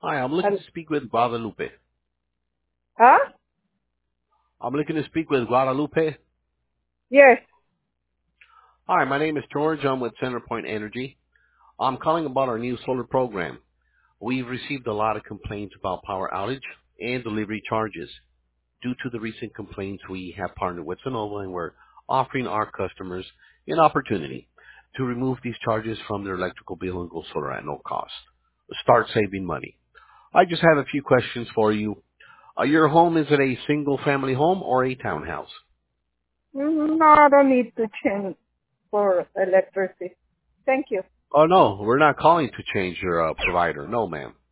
Hi, I'm looking to speak with Guadalupe. Huh? I'm looking to speak with Guadalupe. Yes. Hi, my name is George. I'm with CenterPoint Energy. I'm calling about our new solar program. We've received a lot of complaints about power outage and delivery charges. Due to the recent complaints, we have partnered with Sonova and we're offering our customers an opportunity to remove these charges from their electrical bill and go solar at no cost. Start saving money. I just have a few questions for you. Your home, is it a single family home or a townhouse? No, I don't need to change for electricity. Thank you. Oh no, we're not calling to change your provider. No, ma'am.